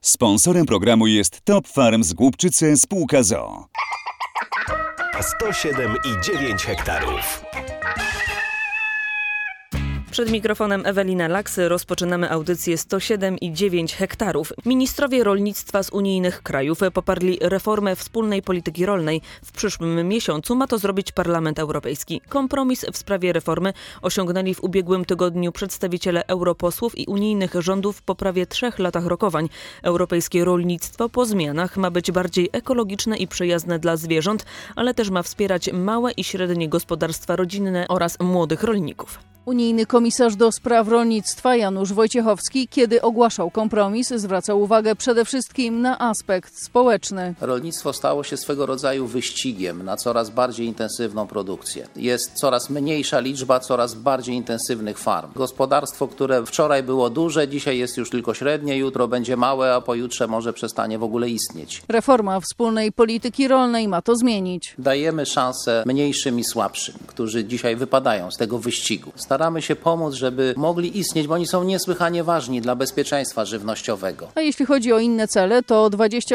Sponsorem programu jest Top Farm z Głubczyce spółka z o.o. 107,9 hektarów. Przed mikrofonem Ewelina Laksy rozpoczynamy audycję 107,9 hektarów. Ministrowie rolnictwa z unijnych krajów poparli reformę wspólnej polityki rolnej. W przyszłym miesiącu ma to zrobić Parlament Europejski. Kompromis w sprawie reformy osiągnęli w ubiegłym tygodniu przedstawiciele europosłów i unijnych rządów po prawie 3 latach rokowań. Europejskie rolnictwo po zmianach ma być bardziej ekologiczne i przyjazne dla zwierząt, ale też ma wspierać małe i średnie gospodarstwa rodzinne oraz młodych rolników. Unijny komisarz do spraw rolnictwa Janusz Wojciechowski, kiedy ogłaszał kompromis, zwracał uwagę przede wszystkim na aspekt społeczny. Rolnictwo stało się swego rodzaju wyścigiem na coraz bardziej intensywną produkcję. Jest coraz mniejsza liczba coraz bardziej intensywnych farm. Gospodarstwo, które wczoraj było duże, dzisiaj jest już tylko średnie, jutro będzie małe, a pojutrze może przestanie w ogóle istnieć. Reforma wspólnej polityki rolnej ma to zmienić. Dajemy szansę mniejszym i słabszym, którzy dzisiaj wypadają z tego wyścigu. Staramy się pomóc, żeby mogli istnieć, bo oni są niesłychanie ważni dla bezpieczeństwa żywnościowego. A jeśli chodzi o inne cele, to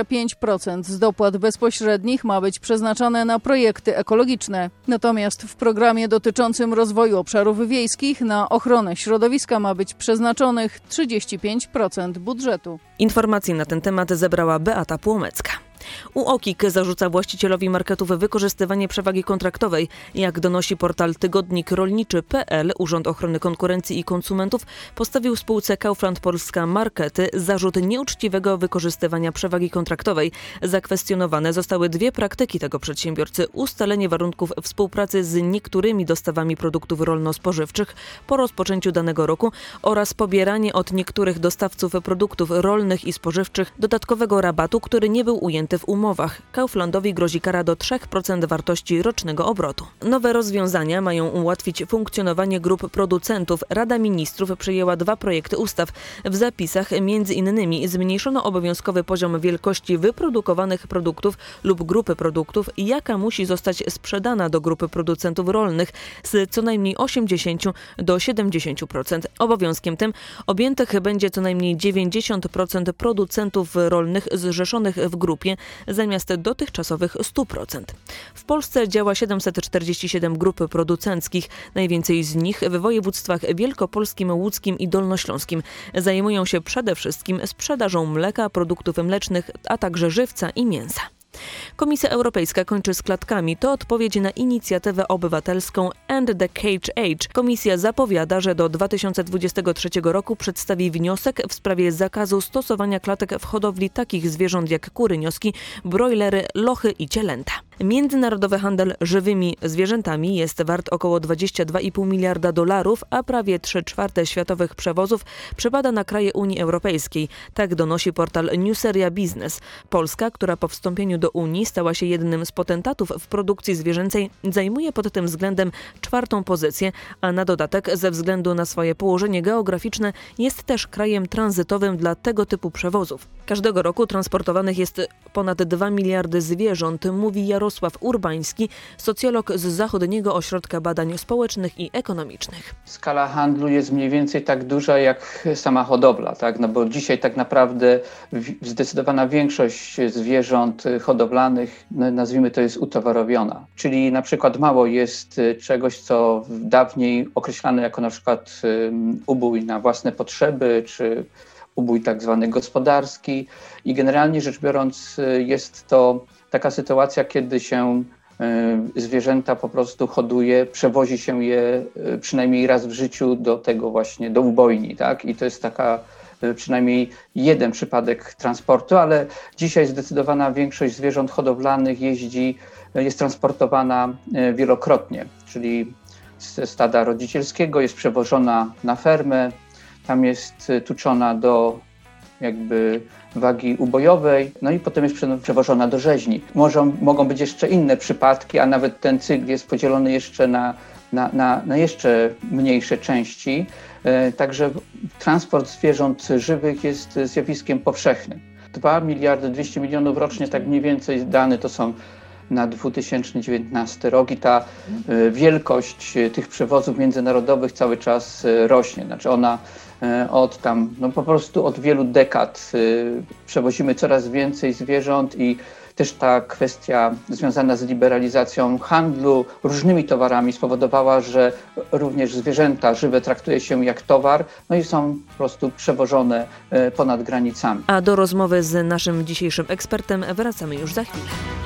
25% z dopłat bezpośrednich ma być przeznaczane na projekty ekologiczne. Natomiast w programie dotyczącym rozwoju obszarów wiejskich na ochronę środowiska ma być przeznaczonych 35% budżetu. Informacje na ten temat zebrała Beata Płomecka. UOKiK zarzuca właścicielowi marketów wykorzystywanie przewagi kontraktowej. Jak donosi portal tygodnik rolniczy.pl, Urząd Ochrony Konkurencji i Konsumentów postawił spółce Kaufland Polska Markety zarzut nieuczciwego wykorzystywania przewagi kontraktowej. Zakwestionowane zostały 2 praktyki tego przedsiębiorcy: ustalenie warunków współpracy z niektórymi dostawami produktów rolno-spożywczych po rozpoczęciu danego roku oraz pobieranie od niektórych dostawców produktów rolnych i spożywczych dodatkowego rabatu, który nie był ujęty w umowach. Kauflandowi grozi kara do 3% wartości rocznego obrotu. Nowe rozwiązania mają ułatwić funkcjonowanie grup producentów. Rada Ministrów przyjęła 2 projekty ustaw. W zapisach m.in. zmniejszono obowiązkowy poziom wielkości wyprodukowanych produktów lub grupy produktów, jaka musi zostać sprzedana do grupy producentów rolnych, z co najmniej 80 do 70%. Obowiązkiem tym objętych będzie co najmniej 90% producentów rolnych zrzeszonych w grupie, zamiast dotychczasowych 100%. W Polsce działa 747 grup producenckich. Najwięcej z nich w województwach wielkopolskim, łódzkim i dolnośląskim. Zajmują się przede wszystkim sprzedażą mleka, produktów mlecznych, a także żywca i mięsa. Komisja Europejska kończy z klatkami. To odpowiedź na inicjatywę obywatelską End the Cage Age. Komisja zapowiada, że do 2023 roku przedstawi wniosek w sprawie zakazu stosowania klatek w hodowli takich zwierząt jak kury, nioski, brojlery, lochy i cielęta. Międzynarodowy handel żywymi zwierzętami jest wart około $22,5 miliarda, a prawie 3/4 światowych przewozów przypada na kraje Unii Europejskiej. Tak donosi portal Newseria Business. Polska, która po wstąpieniu do Unii stała się jednym z potentatów w produkcji zwierzęcej, zajmuje pod tym względem 4. pozycję, a na dodatek ze względu na swoje położenie geograficzne jest też krajem tranzytowym dla tego typu przewozów. Każdego roku transportowanych jest ponad 2 miliardy zwierząt, mówi Jarosław Urbański, socjolog z Zachodniego Ośrodka Badań Społecznych i Ekonomicznych. Skala handlu jest mniej więcej tak duża jak sama hodowla, tak? No bo dzisiaj tak naprawdę zdecydowana większość zwierząt hodowlanych, nazwijmy to, jest utowarowiona. Czyli na przykład mało jest czegoś, co dawniej określano jako na przykład ubój na własne potrzeby, czy ubój tak zwany gospodarski. I generalnie rzecz biorąc jest to taka sytuacja, kiedy się zwierzęta po prostu hoduje, przewozi się je przynajmniej raz w życiu do tego właśnie, do ubojni, tak? I to jest taka przynajmniej jeden przypadek transportu, ale dzisiaj zdecydowana większość zwierząt hodowlanych jest transportowana wielokrotnie, czyli ze stada rodzicielskiego jest przewożona na fermę, tam jest tuczona do jakby wagi ubojowej, no i potem jest przewożona do rzeźni. Mogą być jeszcze inne przypadki, a nawet ten cykl jest podzielony jeszcze na jeszcze mniejsze części. Także transport zwierząt żywych jest zjawiskiem powszechnym. 2 miliardy 200 milionów rocznie, tak mniej więcej dane to są na 2019 rok i ta wielkość tych przewozów międzynarodowych cały czas rośnie. Znaczy ona po prostu od wielu dekad przewozimy coraz więcej zwierząt i też ta kwestia związana z liberalizacją handlu różnymi towarami spowodowała, że również zwierzęta żywe traktuje się jak towar, no i są po prostu przewożone ponad granicami. A do rozmowy z naszym dzisiejszym ekspertem wracamy już za chwilę.